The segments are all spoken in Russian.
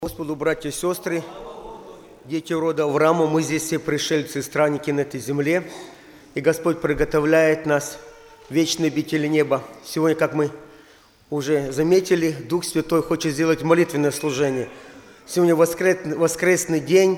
Господу, братья и сестры, дети рода Авраама, мы здесь все пришельцы и странники на этой земле, и Господь приготовляет нас в вечные обители неба. Сегодня, как мы уже заметили, Дух Святой хочет сделать молитвенное служение. Сегодня воскресный день,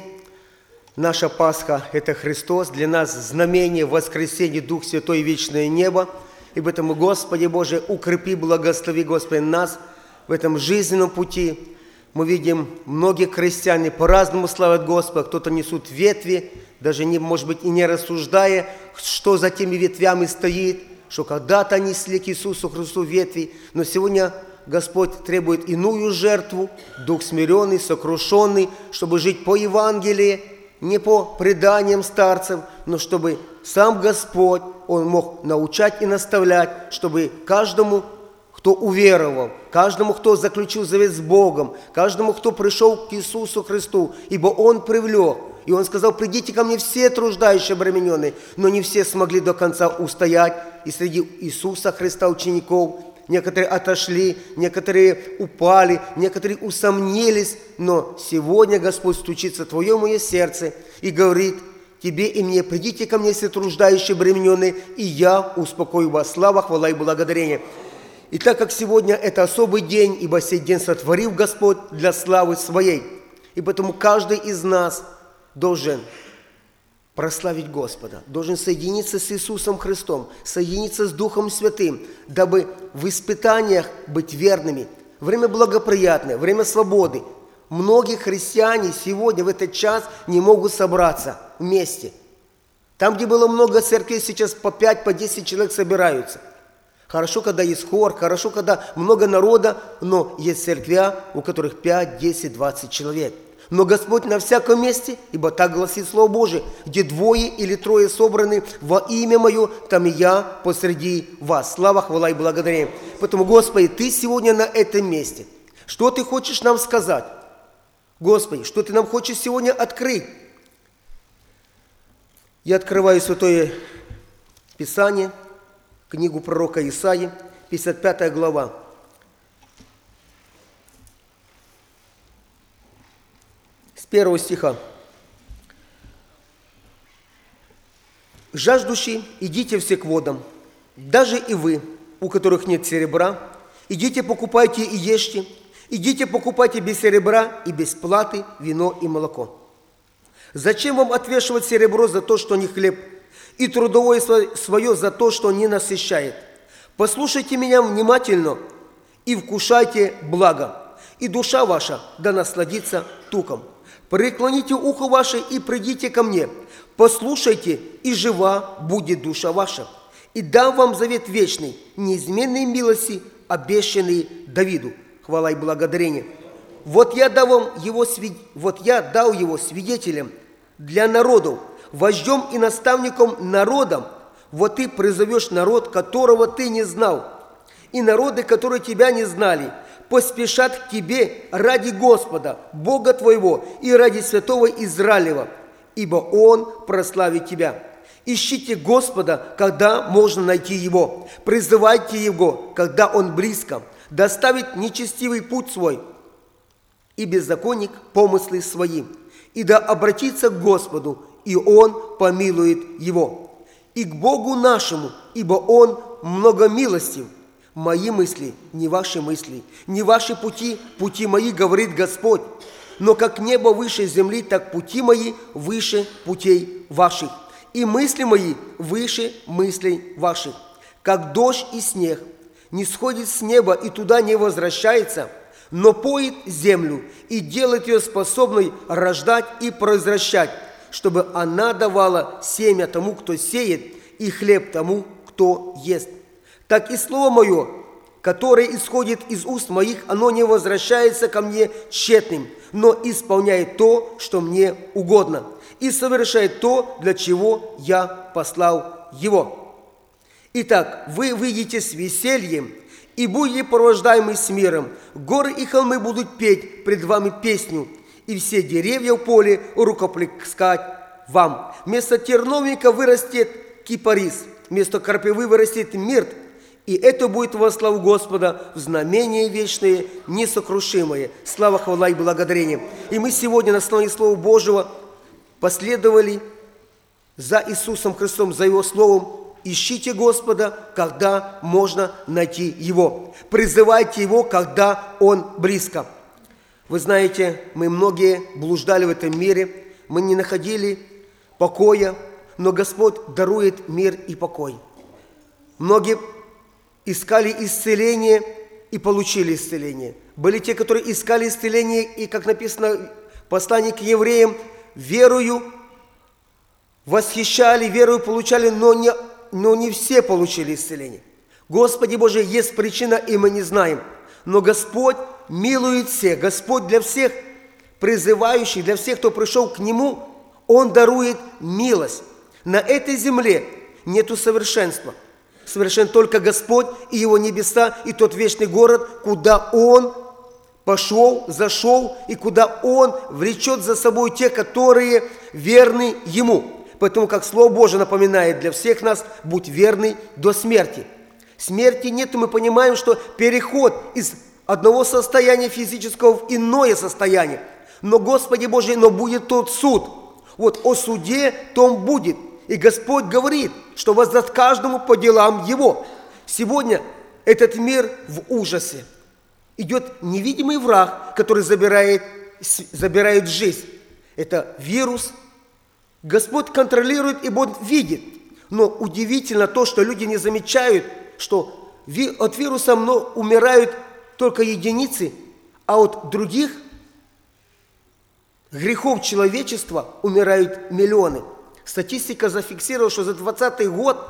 наша Пасха – это Христос, для нас знамение воскресения, Дух Святой и вечное небо. И поэтому, Господи Боже, укрепи, благослови, Господи, нас в этом жизненном пути. Мы видим, многие крестьяне по-разному славят Господа, кто-то несут ветви, даже, может быть, и не рассуждая, что за теми ветвями стоит, что когда-то несли к Иисусу Христу ветви, но сегодня Господь требует иную жертву, дух смиренный, сокрушенный, чтобы жить по Евангелию, не по преданиям старцев, но чтобы сам Господь, Он мог научать и наставлять, чтобы каждому, кто уверовал, каждому, кто заключил завет с Богом, каждому, кто пришел к Иисусу Христу, ибо Он привлек. И Он сказал: придите ко мне все труждающие, обремененные. Но не все смогли до конца устоять. И среди Иисуса Христа учеников некоторые отошли, некоторые упали, некоторые усомнились. Но сегодня Господь стучится в твое мое сердце и говорит: тебе и мне, придите ко мне все труждающие, обремененные, и я успокою вас. Слава, хвала и благодарение. И так как сегодня это особый день, ибо сей день сотворил Господь для славы Своей, и поэтому каждый из нас должен прославить Господа, должен соединиться с Иисусом Христом, соединиться с Духом Святым, дабы в испытаниях быть верными. Время благоприятное, время свободы. Многие христиане сегодня в этот час не могут собраться вместе. Там, где было много церквей, сейчас по 5, по 10 человек собираются. Хорошо, когда есть хор, хорошо, когда много народа, но есть церквя, у которых 5, 10, 20 человек. Но Господь на всяком месте, ибо так гласит Слово Божие: где 2 или 3 собраны во имя Мое, там и я посреди вас. Слава, хвала и благодарение. Поэтому, Господи, Ты сегодня на этом месте. Что Ты хочешь нам сказать? Господи, что Ты нам хочешь сегодня открыть? Я открываю Святое Писание, книгу пророка Исаии, 55 глава. С 1 стиха. «Жаждущие, идите все к водам, даже и вы, у которых нет серебра, идите покупайте и ешьте, идите покупайте без серебра и без платы вино и молоко. Зачем вам отвешивать серебро за то, что не хлеб, и трудовое свое за то, что не насыщает? Послушайте меня внимательно и вкушайте благо, и душа ваша да насладится туком. Преклоните ухо ваше и придите ко мне, послушайте, и жива будет душа ваша. И дам вам завет вечный, неизменные милости, обещанные Давиду». Хвала и благодарение. «Вот я дал его свидетелем для народов, вождем и наставником народом. Вот ты призовешь народ, которого ты не знал, и народы, которые тебя не знали, поспешат к тебе ради Господа, Бога твоего, и ради святого Израилева, ибо Он прославит тебя. Ищите Господа, когда можно найти Его, призывайте Его, когда Он близко, доставит нечестивый путь свой, и беззаконник помыслы свои, и да обратится к Господу, и Он помилует его. И к Богу нашему, ибо Он многомилостив. Мои мысли, не ваши мысли, не ваши пути, пути мои, говорит Господь. Но как небо выше земли, так пути мои выше путей ваших, и мысли мои выше мыслей ваших. Как дождь и снег не сходит с неба и туда не возвращается, но поет землю и делает ее способной рождать и произвращать, чтобы она давала семя тому, кто сеет, и хлеб тому, кто ест. Так и слово мое, которое исходит из уст моих, оно не возвращается ко мне тщетным, но исполняет то, что мне угодно, и совершает то, для чего я послал его. Итак, вы выйдете с весельем и будете провождаемы с миром. Горы и холмы будут петь пред вами песню, и все деревья в поле рукоплескать вам. Вместо терновника вырастет кипарис, вместо крапивы вырастет мирт, И это будет во славу Господа в знамения вечные, несокрушимые. Слава, хвала и благодарение. И мы сегодня на основании Слова Божьего последовали за Иисусом Христом, за Его Словом. Ищите Господа, когда можно найти Его. Призывайте Его, когда Он близко. Вы знаете, мы многие блуждали в этом мире, мы не находили покоя, но Господь дарует мир и покой. Многие искали исцеление и получили исцеление. Были те, которые искали исцеление, и, как написано в послании к евреям, верою восхищали, верою получали, но не все получили исцеление. Господи Боже, есть причина, и мы не знаем. Но Господь милует всех. Господь для всех призывающих, для всех, кто пришел к Нему, Он дарует милость. На этой земле нету совершенства. Совершен только Господь и Его небеса, и тот вечный город, куда Он пошел, зашел, и куда Он влечет за собой тех, которые верны Ему. Поэтому, как Слово Божие напоминает для всех нас, будь верный до смерти. Смерти нет, и мы понимаем, что переход из одного состояния физического в иное состояние. Но, Господи Боже, но будет тот суд. Вот о суде том будет. И Господь говорит, что воздаст каждому по делам его. Сегодня этот мир в ужасе. Идет невидимый враг, который забирает жизнь. Это вирус. Господь контролирует, и Он видит. Но удивительно то, что люди не замечают, что от вируса умирают только единицы, а от других грехов человечества умирают миллионы. Статистика зафиксировала, что за 2020 год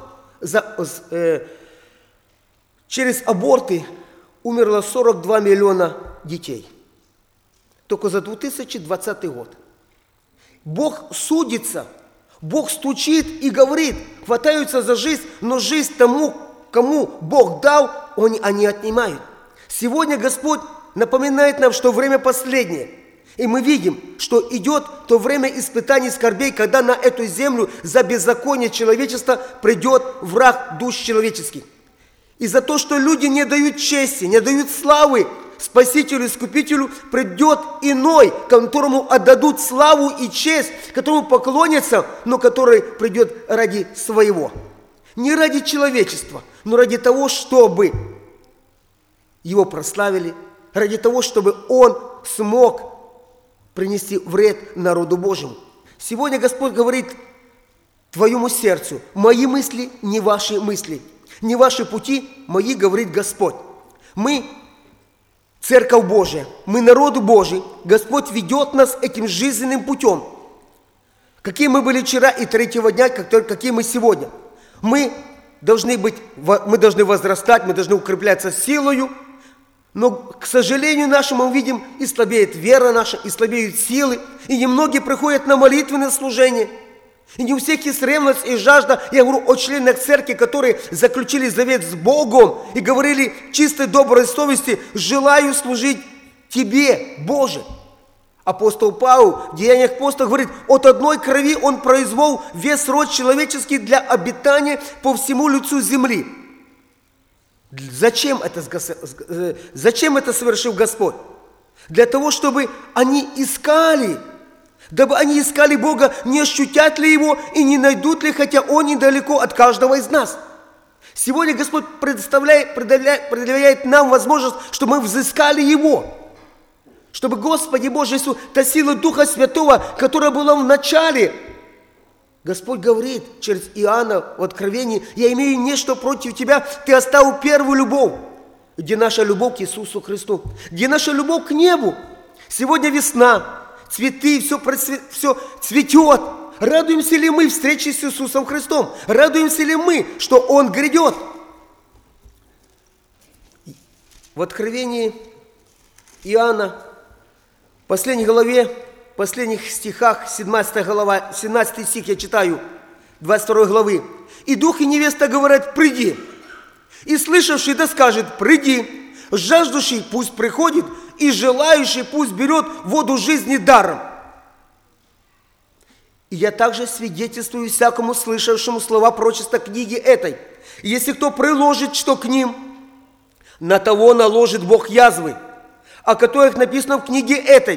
через аборты умерло 42 миллиона детей. Только за 2020 год. Бог судится, Бог стучит и говорит, хватаются за жизнь, но жизнь тому, кому Бог дал, они отнимают. Сегодня Господь напоминает нам, что время последнее. И мы видим, что идет то время испытаний, скорбей, когда на эту землю за беззаконие человечества придет враг душ человеческих. И за то, что люди не дают чести, не дают славы Спасителю, Искупителю, придет иной, которому отдадут славу и честь, которому поклонятся, но который придет ради своего. Не ради человечества, но ради того, чтобы его прославили, ради того, чтобы он смог принести вред народу Божьему. Сегодня Господь говорит твоему сердцу: мои мысли не ваши мысли, не ваши пути мои, говорит Господь. Мы Церковь Божия, мы народ Божий, Господь ведет нас этим жизненным путем. Какие мы были вчера и третьего дня, какие мы сегодня. Мы должны возрастать, мы должны укрепляться силою. Но, к сожалению нашему, мы видим, и слабеет вера наша, и слабеют силы, и немногие приходят на молитвенное служение. И не у всех есть ревность и жажда. Я говорю о членах церкви, которые заключили завет с Богом и говорили чистой, доброй совести: желаю служить Тебе, Боже. Апостол Павел в Деяниях апостолов говорит: от одной крови он произвел весь род человеческий для обитания по всему лицу земли. Зачем это совершил Господь? Для того, чтобы они искали, дабы они искали Бога, не ощутят ли Его и не найдут ли, хотя Он недалеко от каждого из нас. Сегодня Господь предъявляет нам возможность, чтобы мы взыскали Его. Чтобы, Господи Боже Иисус, та сила Духа Святого, которая была в начале, Господь говорит через Иоанна в Откровении: я имею нечто против тебя, ты оставил первую любовь. Где наша любовь к Иисусу Христу? Где наша любовь к небу? Сегодня весна, цветы, все цветет. Радуемся ли мы встрече с Иисусом Христом? Радуемся ли мы, что Он грядет? В Откровении Иоанна, в последней главе, в последних стихах, 17 стих я читаю, 22 главы. «И дух и невеста говорят: приди, и слышавший да скажет: приди, жаждущий пусть приходит, и желающий пусть берет воду жизни даром». И я также свидетельствую всякому слышавшему слова пророчества книги этой. И если кто приложит что к ним, на того наложит Бог язвы, о которых написано в книге этой.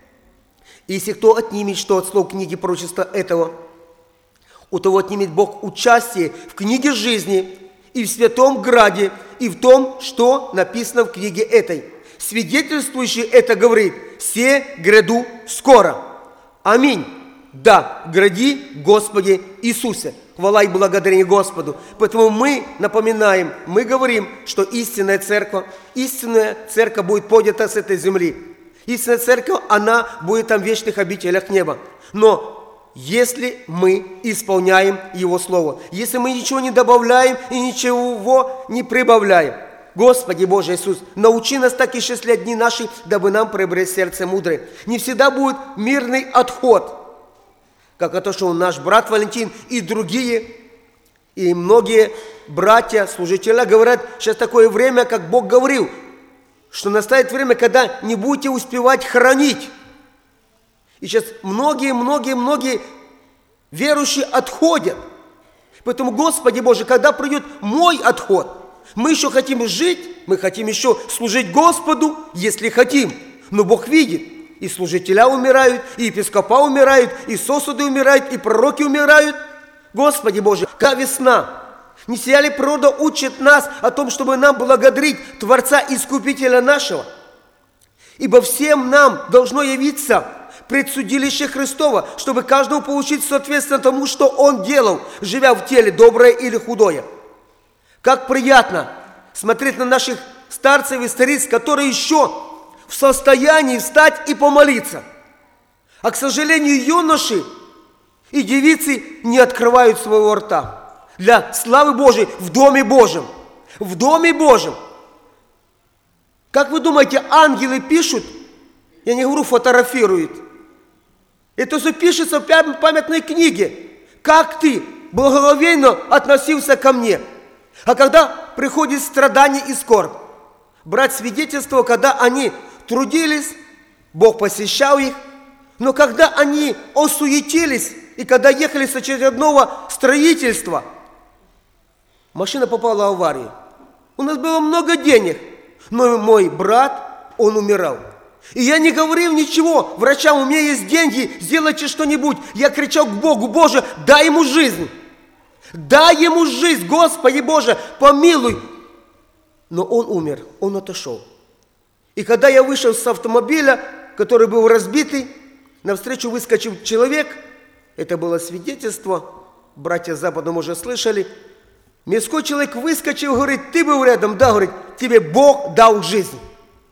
И если кто отнимет что от слов книги пророчества этого, у того отнимет Бог участие в книге жизни и в святом граде, и в том, что написано в книге этой. Свидетельствующий это говорит: «Се гряду скоро». Аминь. Да, гради, Господи Иисусе. Хвала и благодарение Господу. Поэтому мы напоминаем, мы говорим, что истинная церковь будет поднята с этой земли. Истинная церковь, она будет там в вечных обителях неба. Но если мы исполняем Его Слово, если мы ничего не добавляем и ничего не прибавляем, Господи Боже Иисус, научи нас так исчислять дни наши, дабы нам приобрести сердце мудрое. Не всегда будет мирный отход, как это, что наш брат Валентин и другие, и многие братья, служители говорят, сейчас такое время, как Бог говорил, что настанет время, когда не будете успевать хранить. И сейчас многие верующие отходят. Поэтому, Господи Боже, когда придет мой отход, мы еще хотим жить, мы хотим еще служить Господу, если хотим. Но Бог видит. И служителя умирают, и епископа умирают, и сосуды умирают, и пророки умирают. Господи Боже, какая весна! Не сия ли природа учит нас о том, чтобы нам благодарить Творца Искупителя нашего? Ибо всем нам должно явиться предсудилище Христово, чтобы каждому получить соответственно тому, что он делал, живя в теле, доброе или худое. Как приятно смотреть на наших старцев и стариц, которые еще в состоянии встать и помолиться. А, к сожалению, юноши и девицы не открывают своего рта для славы Божией в Доме Божьем. В Доме Божьем. Как вы думаете, ангелы пишут? Я не говорю, фотографируют. Это все пишется в памятной книге. Как ты благоговейно относился ко мне? А когда приходит страдание и скорбь, брать свидетельство, когда они трудились, Бог посещал их, но когда они осуетились, и когда ехали с очередного строительства, машина попала в аварию. У нас было много денег, но мой брат, он умирал. И я не говорил ничего врачам: у меня есть деньги, сделайте что-нибудь. Я кричал к Богу: Боже, дай ему жизнь. Дай ему жизнь, Господи Боже, помилуй. Но он умер, он отошел. И когда я вышел с автомобиля, который был разбитый, навстречу выскочил человек. Это было свидетельство, братья с Запада уже слышали. Мирской человек выскочил, говорит: ты был рядом? Да, говорит, тебе Бог дал жизнь.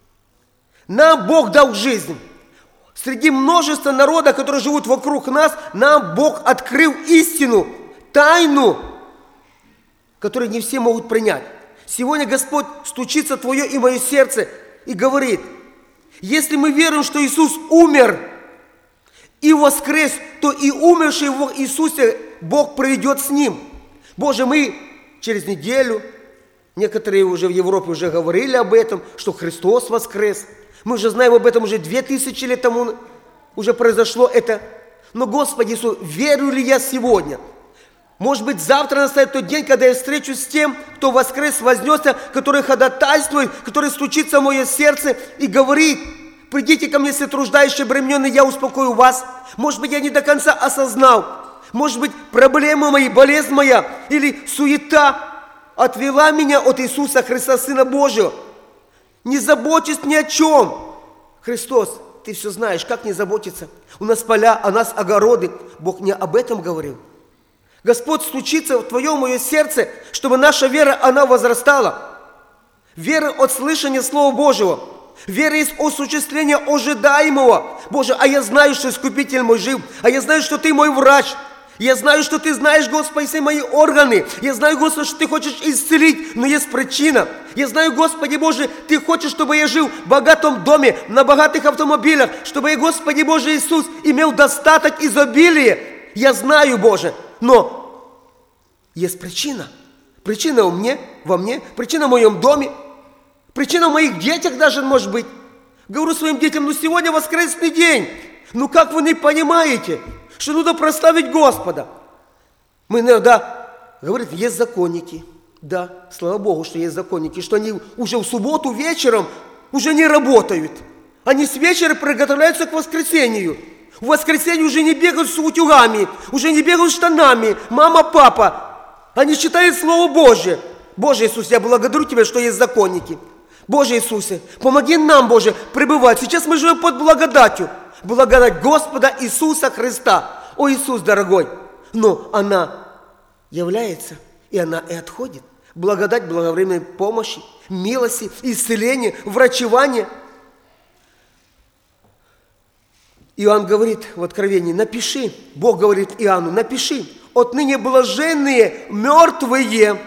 Нам Бог дал жизнь. Среди множества народа, которые живут вокруг нас, нам Бог открыл истину, тайну, которую не все могут принять. Сегодня Господь стучится в твое и мое сердце и говорит: если мы веруем, что Иисус умер и воскрес, то и умерший в Иисусе Бог проведет с Ним. Боже, мы через неделю, некоторые уже в Европе уже говорили об этом, что Христос воскрес. Мы уже знаем об этом, уже 2000 лет тому уже произошло это. Но, Господи Иисус, верю ли я сегодня? Может быть, завтра настанет тот день, когда я встречусь с тем, кто воскрес, вознесся, который ходатайствует, который стучится в мое сердце и говорит: придите ко мне, все труждающие, обремененные, я успокою вас. Может быть, я не до конца осознал. Может быть, проблемы мои, болезнь моя или суета отвела меня от Иисуса Христа, Сына Божьего. Не заботьтесь ни о чем. Христос, ты все знаешь, как не заботиться? У нас поля, у нас огороды. Бог мне об этом говорил. Господь стучится в твое и мое сердце, чтобы наша вера, она возрастала. Вера от слышания Слова Божьего. Вера есть осуществление ожидаемого. Боже, а я знаю, что Искупитель мой жив. А я знаю, что Ты мой врач. Я знаю, что Ты знаешь, Господи, все мои органы. Я знаю, Господи, что Ты хочешь исцелить, но есть причина. Я знаю, Господи Боже, Ты хочешь, чтобы я жил в богатом доме, на богатых автомобилях, чтобы я, Господи Боже Иисус, имел достаток, изобилие. Я знаю, Боже, но есть причина. Причина во мне, причина в моем доме, причина в моих детях даже может быть. Говорю своим детям: ну сегодня воскресный день. Ну как вы не понимаете, что нужно прославить Господа. Мы иногда говорим, есть законники. Да, слава Богу, что есть законники, что они уже в субботу вечером уже не работают. Они с вечера приготовляются к воскресению. В воскресенье уже не бегают с утюгами, уже не бегают с штанами. Мама, папа, они читают Слово Божие. Боже Иисус, я благодарю Тебя, что есть законники. Боже Иисусе, помоги нам, Боже, пребывать. Сейчас мы живем под благодатью. Благодать Господа Иисуса Христа. О, Иисус, дорогой, но она является, и она и отходит. Благодать благовременной помощи, милости, исцеления, врачевания. Иоанн говорит в Откровении, напиши, Бог говорит Иоанну, напиши, отныне блаженные, мертвые,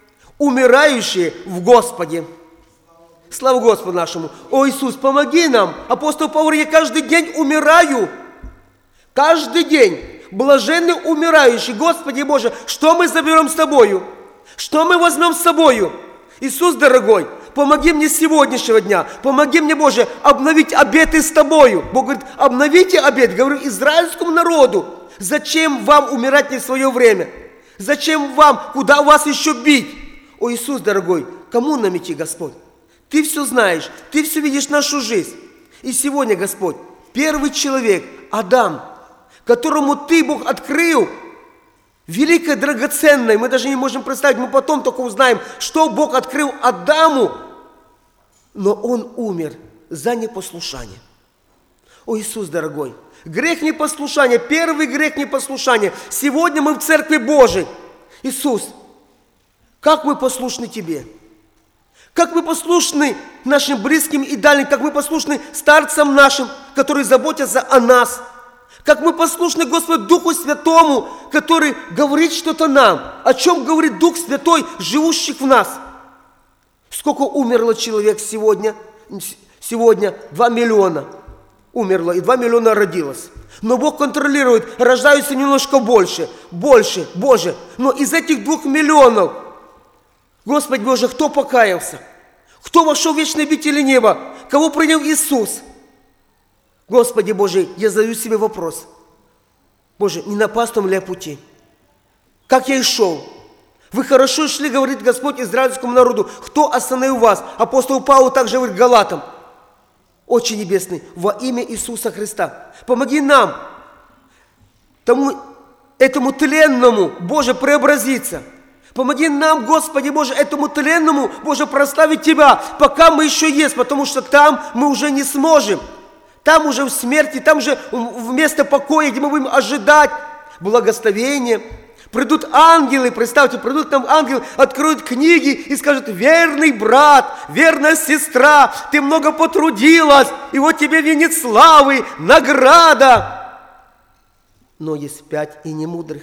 умирающие в Господе. Слава Господу нашему. О, Иисус, помоги нам. Апостол Павел, я каждый день умираю. Каждый день. Блаженный умирающий. Господи Боже, что мы заберем с Тобою? Что мы возьмем с собою? Иисус, дорогой, помоги мне с сегодняшнего дня. Помоги мне, Боже, обновить обеты с Тобою. Бог говорит, обновите обет. Говорю израильскому народу. Зачем вам умирать не в свое время? Зачем вам, куда вас еще бить? О, Иисус, дорогой, кому нам идти, Господь? Ты все знаешь, Ты все видишь нашу жизнь. И сегодня, Господь, первый человек, Адам, которому Ты, Бог, открыл, великое, драгоценное, мы даже не можем представить, мы потом только узнаем, что Бог открыл Адаму, но он умер за непослушание. О, Иисус, дорогой, грех непослушания, первый грех непослушания. Сегодня мы в Церкви Божией. Иисус, как мы послушны Тебе? Как мы послушны нашим близким и дальним, как мы послушны старцам нашим, которые заботятся о нас. Как мы послушны, Господу, Духу Святому, который говорит что-то нам. О чем говорит Дух Святой, живущий в нас. Сколько умерло человек сегодня? Сегодня 2 миллиона умерло, и 2 миллиона родилось. Но Бог контролирует, рождаются немножко больше, Боже. Но из этих 2 миллионов, Господи Боже, кто покаялся? Кто вошел в вечное обители неба? Кого принял Иисус? Господи Боже, я задаю себе вопрос. Боже, не на опасном ли я пути? Как я и шел? Вы хорошо шли, говорит Господь израильскому народу. Кто остановил вас? Апостол Павел также говорит Галатам. Отче Небесный, во имя Иисуса Христа, помоги нам, этому тленному, Боже, преобразиться. Помоги нам, Господи Боже, этому тленному, Боже, прославить Тебя, пока мы еще есть, потому что там мы уже не сможем. Там уже в смерти, там же вместо покоя, где мы будем ожидать благословения. Придут ангелы, представьте, придут нам ангелы, откроют книги и скажут: верный брат, верная сестра, ты много потрудилась, и вот тебе венец славы, награда. Но есть 5 и немудрых,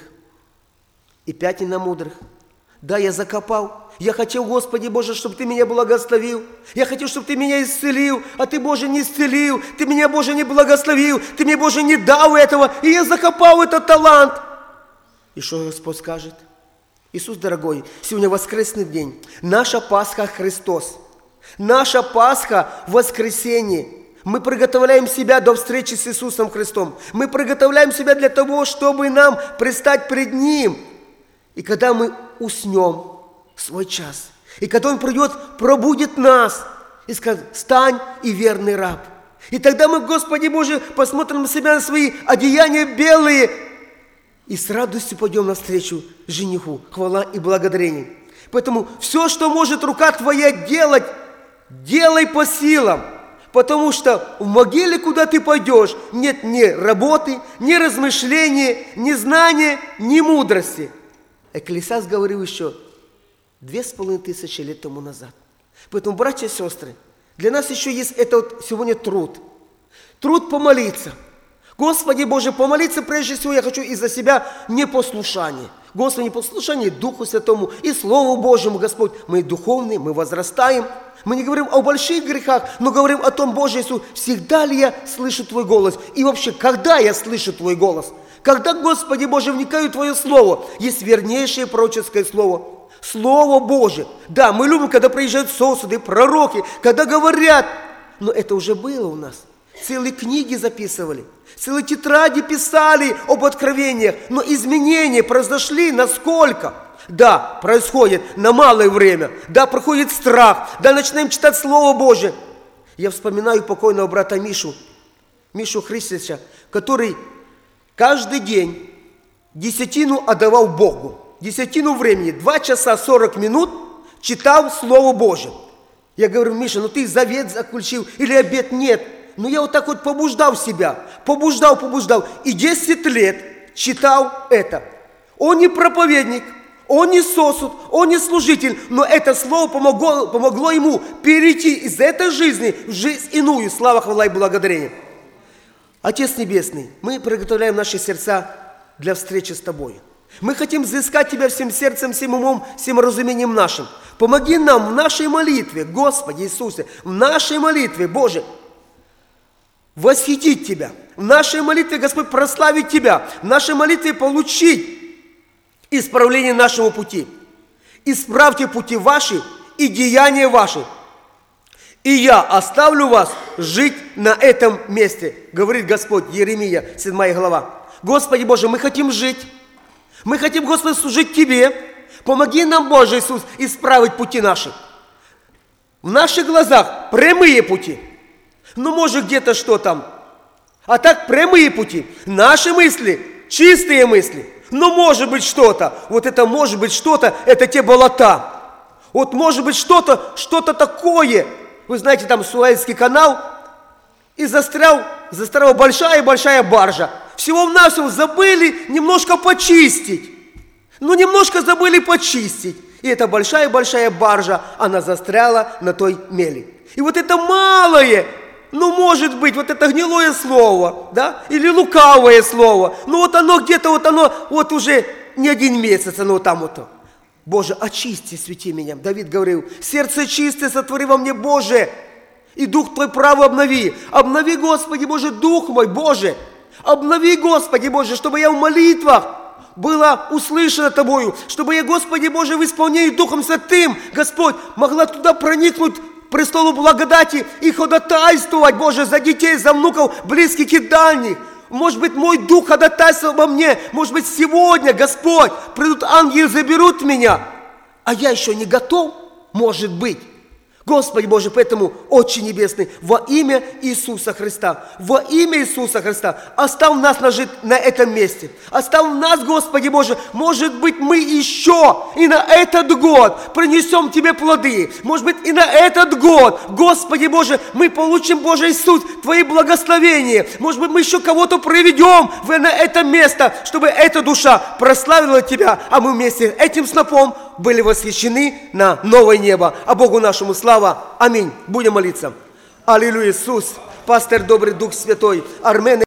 и 5 и намудрых. Да, я закопал. Я хотел, Господи Боже, чтобы Ты меня благословил. Я хотел, чтобы Ты меня исцелил, а Ты, Боже, не исцелил. Ты меня, Боже, не благословил. Ты мне, Боже, не дал этого. И я закопал этот талант. И что Господь скажет? Иисус, дорогой, сегодня воскресный день. Наша Пасха Христос. Наша Пасха в воскресенье. Мы приготовляем себя до встречи с Иисусом Христом. Мы приготовляем себя для того, чтобы нам предстать пред Ним. И когда мы уснем в свой час, и когда Он придет, пробудит нас и скажет: стань и верный раб. И тогда мы, Господи Боже, посмотрим на себя, на свои одеяния белые, и с радостью пойдем навстречу жениху. Хвала и благодарение. Поэтому все, что может рука Твоя делать, делай по силам. Потому что в могиле, куда ты пойдешь, нет ни работы, ни размышления, ни знания, ни мудрости. Экклесиаст говорил еще 2500 лет тому назад. Поэтому, братья и сестры, для нас еще есть этот сегодня труд. Труд помолиться. Господи Боже, помолиться прежде всего я хочу из-за себя непослушание. Господи, непослушание Духу Святому и Слову Божьему, Господь. Мы духовные, мы возрастаем. Мы не говорим о больших грехах, но говорим о том, Боже Иисус, всегда ли я слышу Твой голос? И вообще, когда я слышу Твой голос? Когда, Господи Боже, вникаю в Твое Слово, есть вернейшее пророческое Слово. Слово Божие. Да, мы любим, когда приезжают сосуды, пророки, когда говорят. Но это уже было у нас. целые книги записывали, целые тетради писали об откровениях. Но изменения произошли насколько? Да, происходит на малое время. Да, проходит страх. Да, начинаем читать Слово Божие. Я вспоминаю покойного брата Мишу Христича, который каждый день десятину отдавал Богу. Десятину времени, 2 часа 40 минут читал Слово Божие. Я говорю: Миша, ну ты завет заключил или обет? Нет. Ну я вот так вот побуждал себя, побуждал. И 10 лет читал это. Он не проповедник, он не сосуд, он не служитель, но это слово помогло ему перейти из этой жизни в жизнь иную. Слава, хвала и благодарение. Отец Небесный, мы приготовляем наши сердца для встречи с Тобой. Мы хотим взыскать Тебя всем сердцем, всем умом, всем разумением нашим. Помоги нам в нашей молитве, Господи Иисусе, в нашей молитве, Боже, восхитить Тебя. В нашей молитве, Господь, прославить Тебя. В нашей молитве получить исправление нашего пути. Исправьте пути ваши и деяния ваши. И я оставлю вас жить на этом месте, говорит Господь, Иеремия, 7 глава. Господи Боже, мы хотим жить. Мы хотим, Господи, служить Тебе. Помоги нам, Боже Иисус, исправить пути наши. В наших глазах прямые пути. Ну, может, где-то что там. А так прямые пути. Наши мысли, чистые мысли. Но может быть что-то. Вот это может быть что-то, это те болота. Вот может быть что-то такое. Вы знаете, там Суэцкий канал, и застряла большая баржа. Всего-навсего забыли немножко почистить. Ну, немножко забыли почистить. И эта большая баржа, она застряла на той мели. И вот это малое, ну, может быть, вот это гнилое слово, да, или лукавое слово, ну, вот оно где-то, вот уже не 1 месяц, оно там вот. Боже, очисти, свети меня. Давид говорил: сердце чистое сотвори во мне, Боже, и дух Твой правый обнови. Обнови, Господи Боже, дух мой, Боже. Обнови, Господи Боже, чтобы я в молитвах была услышана Тобою, чтобы я, Господи Боже, в исполнении Духом Святым, Господь, могла туда проникнуть к престолу благодати и ходатайствовать, Боже, за детей, за внуков, близких и дальних. Может быть, мой дух ходатайствовал обо мне. Может быть, сегодня, Господь, придут ангелы, заберут меня. А я еще не готов, может быть. Господи Боже, поэтому, Отче Небесный, во имя Иисуса Христа, оставь нас жить на этом месте. Оставь нас, Господи Боже, может быть, мы еще и на этот год принесем Тебе плоды. Может быть, и на этот год, Господи Боже, мы получим, Боже Иисус, Твои благословения. Может быть, мы еще кого-то проведем на это место, чтобы эта душа прославила Тебя, а мы вместе с этим снопом были восхищены на новое небо. А Богу нашему слава. Аминь. Будем молиться. Аллилуйя, Иисус, пастырь добрый, Дух Святой, Армен.